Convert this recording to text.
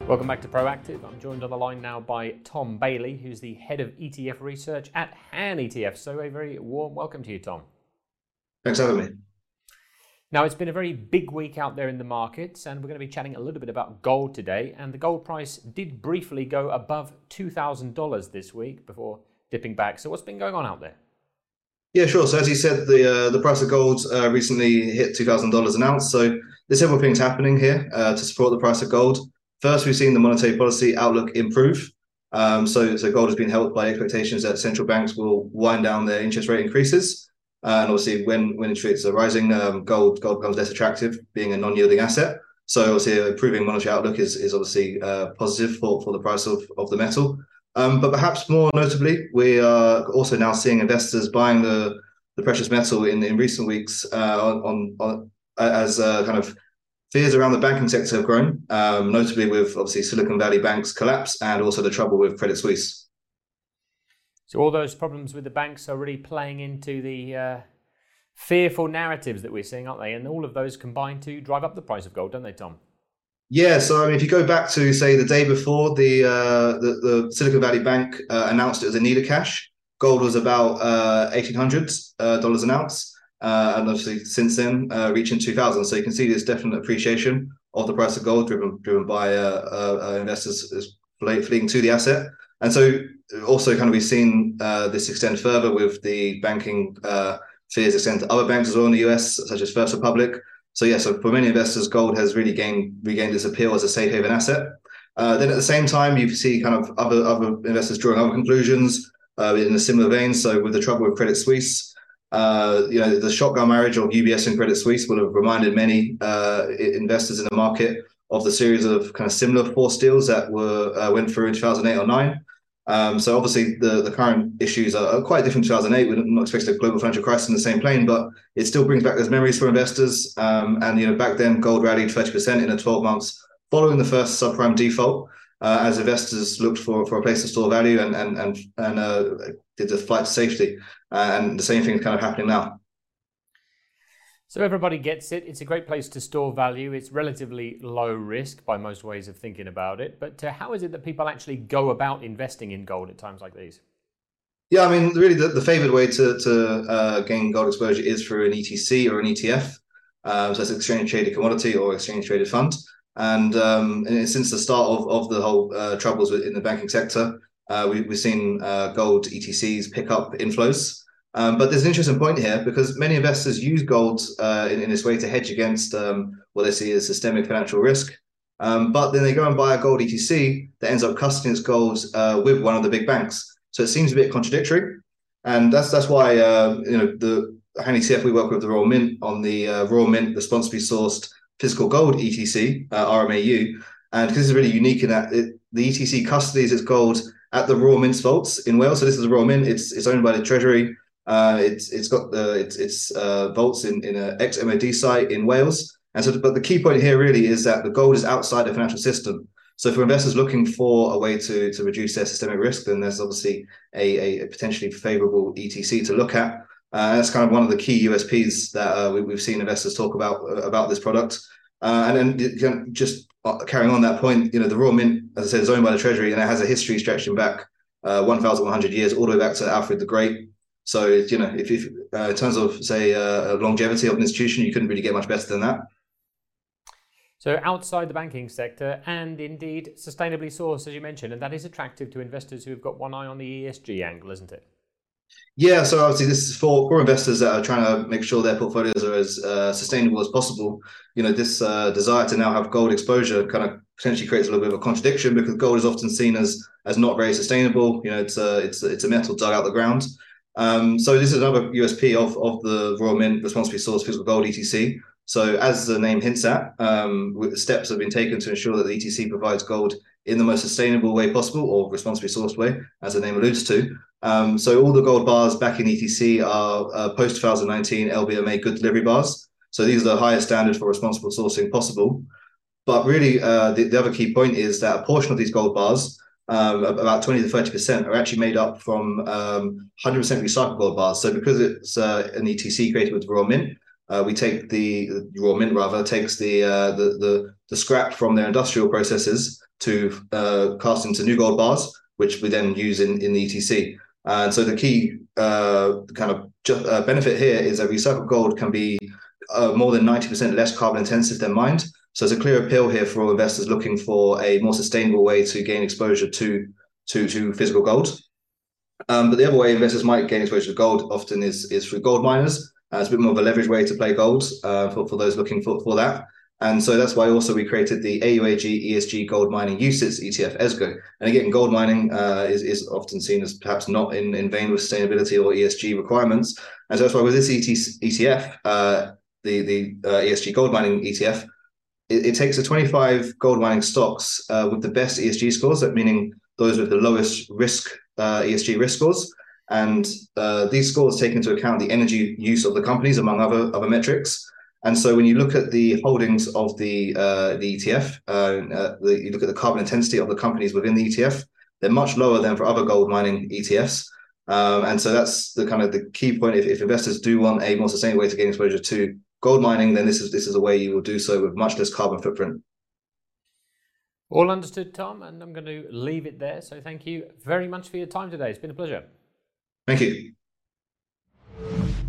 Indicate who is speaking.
Speaker 1: Welcome back to Proactive. I'm joined on the line now by Tom Bailey, who's the head of ETF research at Han ETF. So a very warm welcome to you, Tom.
Speaker 2: Thanks for having me.
Speaker 1: Now, it's been a very big week out there in the markets, and we're going to be chatting a little bit about gold today. And the gold price did briefly go above $2,000 this week before dipping back. So what's been going on out there?
Speaker 2: Yeah, sure. So as you said, the price of gold recently hit $2,000 an ounce. So there's several things happening here to support the price of gold. First, we've seen the monetary policy outlook improve. So gold has been helped by expectations that central banks will wind down their interest rate increases. And obviously, when interest rates are rising, gold becomes less attractive, being a non-yielding asset. So obviously, improving monetary outlook is obviously positive for the price of the metal. But perhaps more notably, we are also now seeing investors buying the precious metal in recent weeks as kind of fears around the banking sector have grown, notably with obviously Silicon Valley Bank's collapse and also the trouble with Credit Suisse.
Speaker 1: So all those problems with the banks are really playing into the fearful narratives that we're seeing, aren't they? And all of those combine to drive up the price of gold, don't they, Tom?
Speaker 2: Yeah, so I mean, if you go back to say the day before the Silicon Valley Bank announced it was in need of cash, gold was about $1,800 an ounce. And obviously since then reaching 2,000. So you can see this definite appreciation of the price of gold driven by investors fleeing to the asset. And so also kind of we've seen this extend further with the banking fears extend to other banks as well in the US, such as First Republic. So for many investors, gold has really regained its appeal as a safe haven asset. Then at the same time, you see kind of other investors drawing other conclusions in a similar vein. So with the trouble with Credit Suisse, the shotgun marriage of UBS and Credit Suisse will have reminded many investors in the market of the series of kind of similar forced deals that went through in 2008 or 9. So obviously the current issues are quite different to 2008. We're not expecting a global financial crisis in the same plane, but it still brings back those memories for investors. And back then gold rallied 30% in the 12 months following the first subprime default, as investors looked for a place to store value and did the flight to safety. And the same thing is kind of happening now.
Speaker 1: So everybody gets it. It's a great place to store value. It's relatively low risk by most ways of thinking about it. But how is it that people actually go about investing in gold at times like these?
Speaker 2: Yeah, I mean, really the favored way to gain gold exposure is through an ETC or an ETF. So it's an exchange traded commodity or exchange traded fund. And since the start of the whole troubles in the banking sector, we've seen gold ETCs pick up inflows. But there's an interesting point here because many investors use gold in this way to hedge against what they see as systemic financial risk. But then they go and buy a gold ETC that ends up custodying its gold with one of the big banks. So it seems a bit contradictory. And that's why the Han ETF, we work with the Royal Mint on the Royal Mint responsibly sourced physical gold ETC, RMAU. And because it's really unique in that the ETC custodies its gold at the Royal Mint's vaults in Wales. So this is the Royal Mint. It's owned by the Treasury. It's got its vaults in an ex-MOD site in Wales. And so, but the key point here really is that the gold is outside the financial system. So for investors looking for a way to reduce their systemic risk, then there's obviously a potentially favorable ETC to look at. That's kind of one of the key USPs that we've seen investors talk about this product. And then just carrying on that point, the Royal Mint, as I said, is owned by the Treasury, and it has a history stretching back 1,100 years, all the way back to Alfred the Great. So, if in terms of, say, longevity of an institution, you couldn't really get much better than that.
Speaker 1: So outside the banking sector and indeed sustainably sourced, as you mentioned, and that is attractive to investors who have got one eye on the ESG angle, isn't it?
Speaker 2: Yeah, so obviously this is for investors that are trying to make sure their portfolios are as sustainable as possible. This desire to now have gold exposure kind of potentially creates a little bit of a contradiction because gold is often seen as not very sustainable. It's a metal dug out the ground. So this is another USP of the Royal Mint responsibly sourced physical gold ETC. So as the name hints at, steps have been taken to ensure that the ETC provides gold in the most sustainable way possible, or responsibly sourced way, as the name alludes to. So all the gold bars back in ETC are post-2019 LBMA good delivery bars. So these are the highest standard for responsible sourcing possible. But really, the other key point is that a portion of these gold bars, about 20 to 30%, are actually made up from 100% recycled gold bars. So because it's an ETC created with the Royal Mint, we take the Raw Mint rather takes the scrap from their industrial processes to cast into new gold bars, which we then use in the ETC. And so the key benefit here is that recycled gold can be more than 90% less carbon intensive than mined. So it's a clear appeal here for investors looking for a more sustainable way to gain exposure to physical gold. But the other way investors might gain exposure to gold often is through gold miners. It's a bit more of a leverage way to play gold for those looking for that. And so that's why also we created the AUAG ESG Gold Mining UCITS ETF ESGO. And again, gold mining is often seen as perhaps not in vein with sustainability or ESG requirements. And so that's why with this ETF, the ESG Gold Mining ETF, it takes the 25 gold mining stocks with the best ESG scores, that meaning those with the lowest risk ESG risk scores. And these scores take into account the energy use of the companies, among other metrics. And so when you look at the holdings of the ETF, you look at the carbon intensity of the companies within the ETF, they're much lower than for other gold mining ETFs. And so that's the key point. If investors do want a more sustainable way to gain exposure to gold mining, then this is a way you will do so with much less carbon footprint.
Speaker 1: All understood, Tom, and I'm going to leave it there. So thank you very much for your time today. It's been a pleasure.
Speaker 2: Thank you.